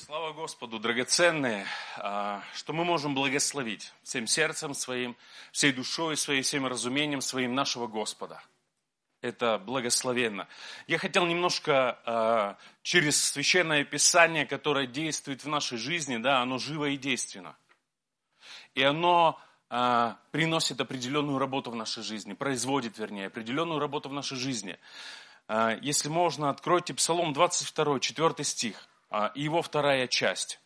Слава Господу, драгоценные, что мы можем благословить всем сердцем своим, всей душой своей, всем разумением своим нашего Господа. Это благословенно. Я хотел немножко через Священное Писание, которое действует в нашей жизни, да, оно живо и действенно. И оно приносит определенную работу в нашей жизни, производит, вернее, определенную работу в нашей жизни. Если можно, откройте Псалом 22, 4 стих. И его вторая часть.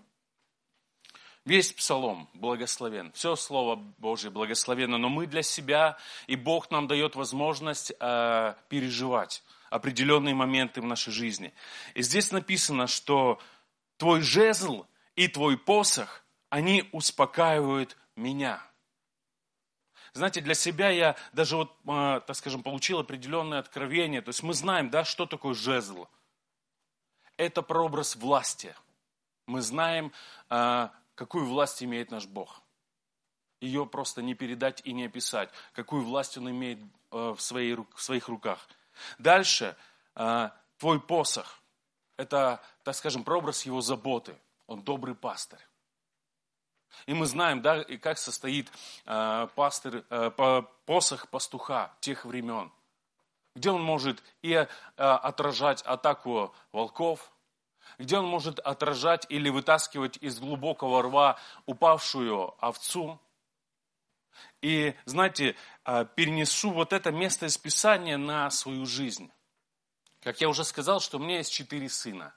Весь Псалом благословен. Все Слово Божие благословенно. Но мы для себя, и Бог нам дает возможность переживать определенные моменты в нашей жизни. И здесь написано, что твой жезл и твой посох, они успокаивают меня. Знаете, для себя я даже так скажем, получил определенное откровение. То есть мы знаем, да, что такое жезл. Это прообраз власти. Мы знаем, какую власть имеет наш Бог. Ее просто не передать и не описать. Какую власть Он имеет в своих руках. Дальше, твой посох. Это, так скажем, прообраз Его заботы. Он добрый пастырь. И мы знаем, да, и как состоит посох пастуха тех времен. Где он может и отражать атаку волков, где он может отражать или вытаскивать из глубокого рва упавшую овцу. И, знаете, перенесу вот это место из Писания на свою жизнь. Как я уже сказал, что у меня есть 4 сына.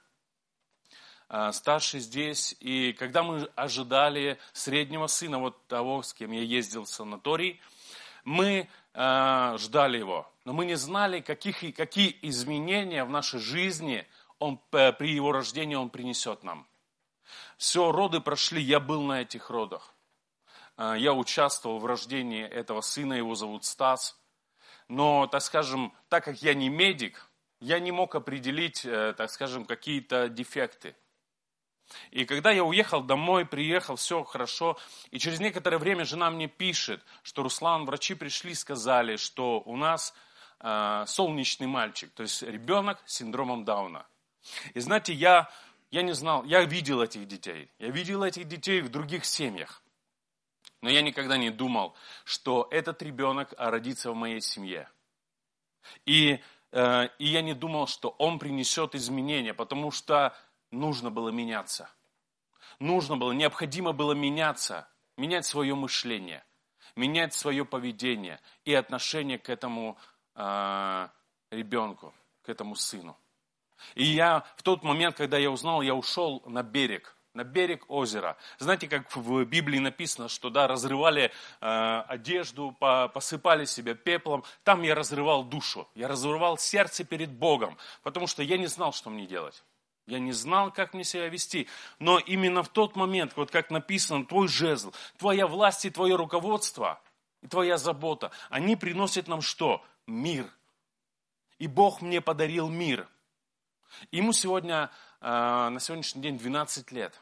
Старший здесь. И когда мы ожидали среднего сына, вот того, с кем я ездил в санаторий, мы ждали его. Но мы не знали, какие изменения в нашей жизни при его рождении он принесет нам. Все, роды прошли, я был на этих родах. Я участвовал в рождении этого сына, его зовут Стас. Но, так скажем, так как я не медик, я не мог определить, так скажем, какие-то дефекты. И когда я уехал домой, приехал, все хорошо. И через некоторое время жена мне пишет, что Руслан, врачи пришли, сказали, что у нас солнечный мальчик, то есть ребенок с синдромом Дауна. И знаете, я не знал, я видел этих детей. Я видел этих детей в других семьях. Но я никогда не думал, что этот ребенок родится в моей семье. И я не думал, что он принесет изменения, потому что нужно было меняться. Необходимо было меняться, менять свое мышление, менять свое поведение и отношение к этому ребенку, к этому сыну. И я в тот момент, когда я узнал, я ушел на берег озера. Знаете, как в Библии написано, что да, разрывали одежду, посыпали себя пеплом. Там я разрывал душу, я разрывал сердце перед Богом, потому что я не знал, что мне делать. Я не знал, как мне себя вести. Но именно в тот момент, вот как написано, твой жезл, твоя власть и твое руководство, и твоя забота, они приносят нам что? Мир. И Бог мне подарил мир. Ему сегодня, на сегодняшний день 12 лет.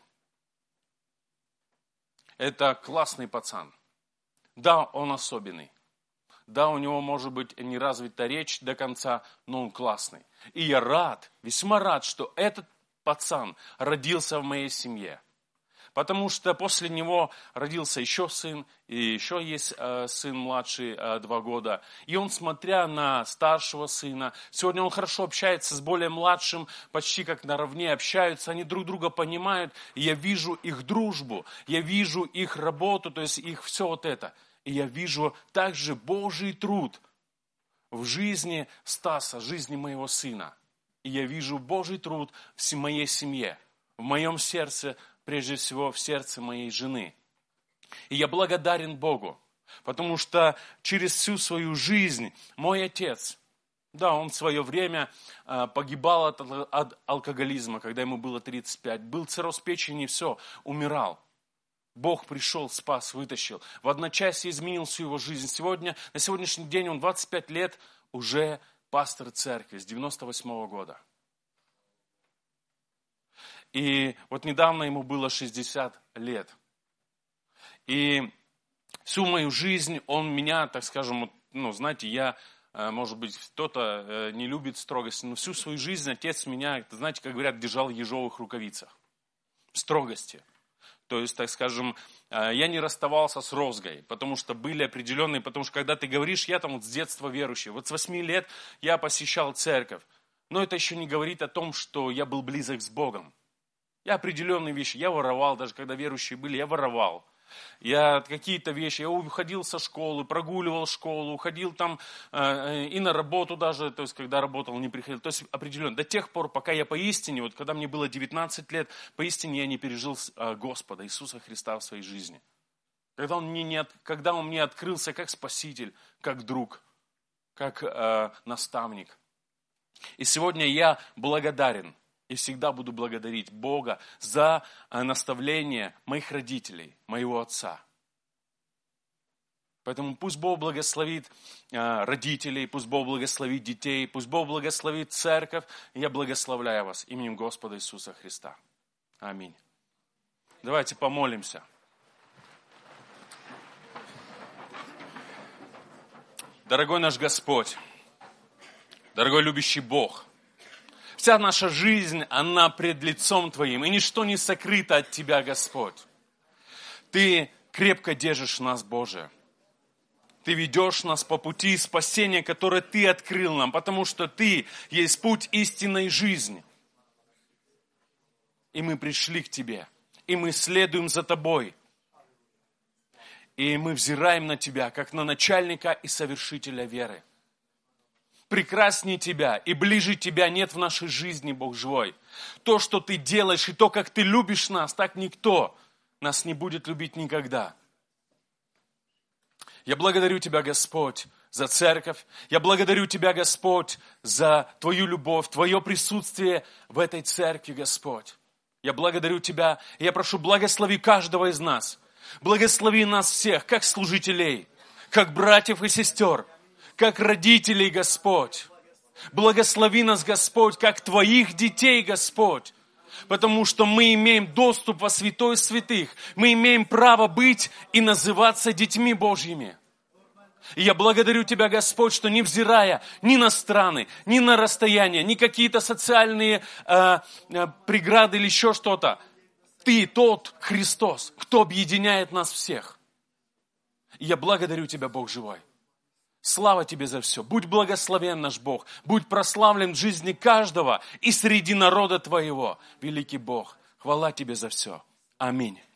Это классный пацан. Да, он особенный. Да, у него может быть не развита речь до конца, но он классный. И я рад, весьма рад, что этот пацан родился в моей семье. Потому что после него родился еще сын, и еще есть сын младший 2 года. И он, смотря на старшего сына, сегодня он хорошо общается с более младшим, почти как наравне общаются, они друг друга понимают. И я вижу их дружбу, я вижу их работу, то есть их все вот это. И я вижу также Божий труд в жизни Стаса, в жизни моего сына. И я вижу Божий труд в моей семье, в моем сердце, прежде всего в сердце моей жены. И я благодарен Богу, потому что через всю свою жизнь мой отец, да, он в свое время погибал от алкоголизма, когда ему было 35, был цирроз печени, все, умирал. Бог пришел, спас, вытащил. В одночасье изменил всю его жизнь. На сегодняшний день он 25 лет уже пастор церкви с 98 года. И вот недавно ему было 60 лет. И всю мою жизнь он меня, так скажем, знаете, я, может быть, кто-то не любит строгости, но всю свою жизнь отец меня, знаете, как говорят, держал в ежовых рукавицах. строгости. То есть, так скажем, я не расставался с розгой, потому что были определенные, потому что когда ты говоришь, я там вот с детства верующий, вот с 8 лет я посещал церковь, но это еще не говорит о том, что я был близок с Богом. Я определенные вещи, я воровал, даже когда верующие были, я воровал. Я какие-то вещи, я уходил со школы, прогуливал школу, уходил там и на работу даже, то есть когда работал, не приходил. То есть определенно, до тех пор, пока я поистине, вот когда мне было 19 лет, поистине я не пережил Господа Иисуса Христа в своей жизни. Когда Он мне открылся как Спаситель, как друг, как наставник. И сегодня я благодарен. И всегда буду благодарить Бога за наставление моих родителей, моего отца. Поэтому пусть Бог благословит родителей, пусть Бог благословит детей, пусть Бог благословит церковь. И я благословляю вас именем Господа Иисуса Христа. Аминь. Давайте помолимся. Дорогой наш Господь, дорогой любящий Бог, вся наша жизнь, она пред лицом Твоим, и ничто не сокрыто от Тебя, Господь. Ты крепко держишь нас, Боже. Ты ведешь нас по пути спасения, которое Ты открыл нам, потому что Ты есть путь истинной жизни. И мы пришли к Тебе, и мы следуем за Тобой. И мы взираем на Тебя, как на начальника и совершителя веры. Прекраснее Тебя и ближе Тебя нет в нашей жизни, Бог живой. То, что Ты делаешь, и то, как Ты любишь нас, так никто нас не будет любить никогда. Я благодарю Тебя, Господь, за церковь. Я благодарю Тебя, Господь, за Твою любовь, Твое присутствие в этой церкви, Господь. Я благодарю Тебя, и я прошу, благослови каждого из нас. Благослови нас всех, как служителей, как братьев и сестер, как родителей, Господь. Благослови нас, Господь, как Твоих детей, Господь. Потому что мы имеем доступ во святой святых. Мы имеем право быть и называться детьми Божьими. И я благодарю Тебя, Господь, что невзирая ни на страны, ни на расстояние, ни какие-то социальные преграды или еще что-то, Ты тот Христос, кто объединяет нас всех. И я благодарю Тебя, Бог живой. Слава Тебе за все. Будь благословен наш Бог. Будь прославлен в жизни каждого и среди народа Твоего. Великий Бог, хвала Тебе за все. Аминь.